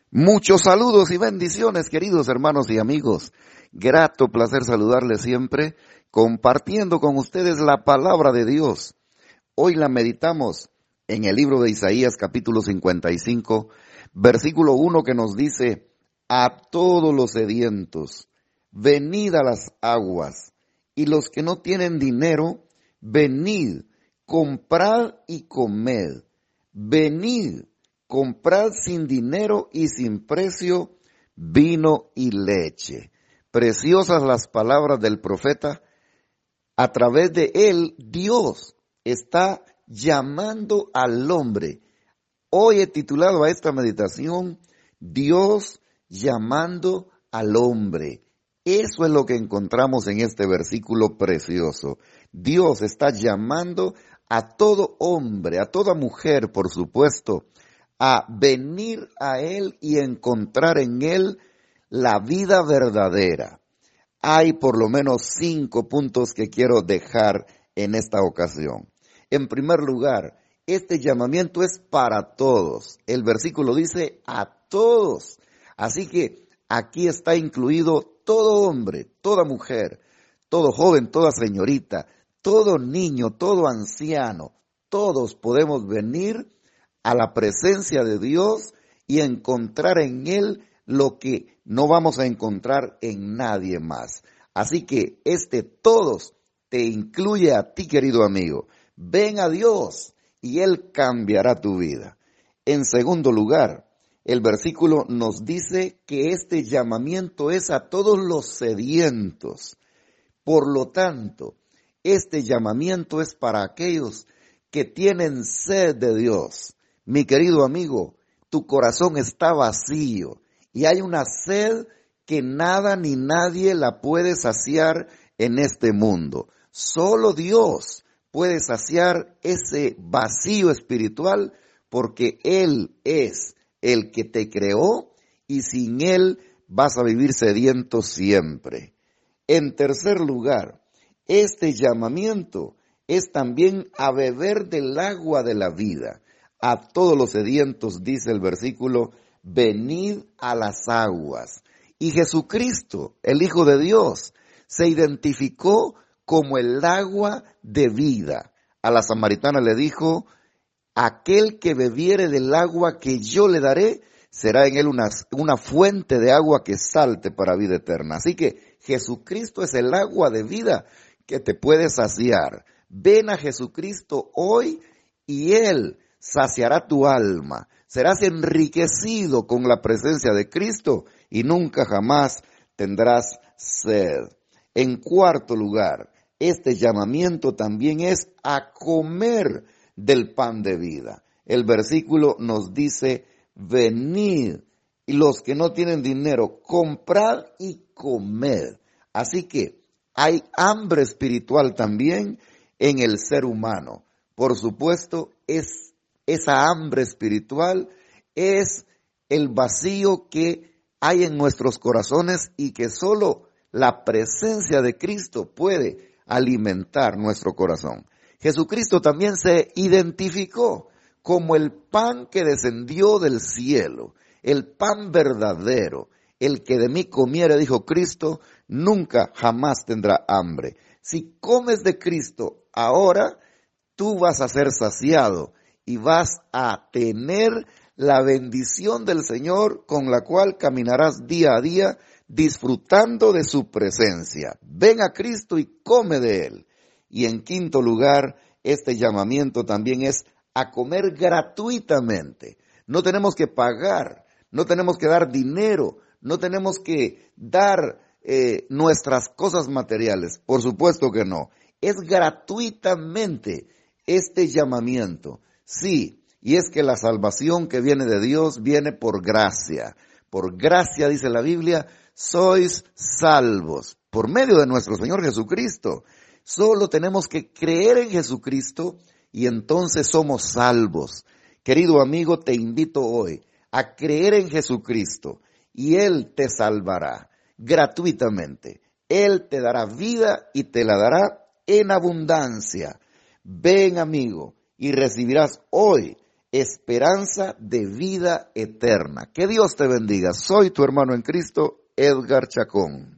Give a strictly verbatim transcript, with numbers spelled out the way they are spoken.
Muchos saludos y bendiciones, queridos hermanos y amigos. Grato placer saludarles siempre, compartiendo con ustedes la palabra de Dios. Hoy la meditamos en el libro de Isaías, capítulo cincuenta y cinco, versículo uno, que nos dice: a todos los sedientos, venid a las aguas, y los que no tienen dinero, venid, comprad y comed. Venid, comprad sin dinero y sin precio vino y leche. Preciosas las palabras del profeta. A través de él, Dios está llamando al hombre. Hoy he titulado a esta meditación: Dios llamando al hombre. Eso es lo que encontramos en este versículo precioso. Dios está llamando a todo hombre, a toda mujer, por supuesto, a venir a Él y encontrar en Él la vida verdadera. Hay por lo menos cinco puntos que quiero dejar en esta ocasión. En primer lugar, este llamamiento es para todos. El versículo dice a todos. Así que aquí está incluido todo hombre, toda mujer, todo joven, toda señorita, todo niño, todo anciano. Todos podemos venir a la presencia de Dios y encontrar en Él lo que no vamos a encontrar en nadie más. Así que este todos te incluye a ti, querido amigo. Ven a Dios y Él cambiará tu vida. En segundo lugar, el versículo nos dice que este llamamiento es a todos los sedientos. Por lo tanto, este llamamiento es para aquellos que tienen sed de Dios. Mi querido amigo, tu corazón está vacío y hay una sed que nada ni nadie la puede saciar en este mundo. Solo Dios puede saciar ese vacío espiritual, porque Él es el que te creó y sin Él vas a vivir sediento siempre. En tercer lugar, este llamamiento es también a beber del agua de la vida. A todos los sedientos, dice el versículo, venid a las aguas. Y Jesucristo, el Hijo de Dios, se identificó como el agua de vida. A la samaritana le dijo: aquel que bebiere del agua que yo le daré, será en él una, una fuente de agua que salte para vida eterna. Así que Jesucristo es el agua de vida que te puede saciar. Ven a Jesucristo hoy y Él saciará tu alma. Serás enriquecido con la presencia de Cristo y nunca jamás tendrás sed. En cuarto lugar, este llamamiento también es a comer del pan de vida. El versículo nos dice: venid, y los que no tienen dinero, comprad y comed. Así que hay hambre espiritual también en el ser humano. Por supuesto, es esa hambre espiritual es el vacío que hay en nuestros corazones y que solo la presencia de Cristo puede alimentar nuestro corazón. Jesucristo también se identificó como el pan que descendió del cielo, el pan verdadero. El que de mí comiere, dijo Cristo, nunca jamás tendrá hambre. Si comes de Cristo ahora, tú vas a ser saciado y vas a tener la bendición del Señor, con la cual caminarás día a día disfrutando de su presencia. Ven a Cristo y come de Él. Y en quinto lugar, este llamamiento también es a comer gratuitamente. No tenemos que pagar, no tenemos que dar dinero, no tenemos que dar eh, nuestras cosas materiales. Por supuesto que no. Es gratuitamente este llamamiento. Sí, y es que la salvación que viene de Dios viene por gracia. Por gracia, dice la Biblia, sois salvos por medio de nuestro Señor Jesucristo. Solo tenemos que creer en Jesucristo y entonces somos salvos. Querido amigo, te invito hoy a creer en Jesucristo y Él te salvará gratuitamente. Él te dará vida y te la dará en abundancia. Ven, amigo, y recibirás hoy esperanza de vida eterna. Que Dios te bendiga. Soy tu hermano en Cristo, Edgar Chacón.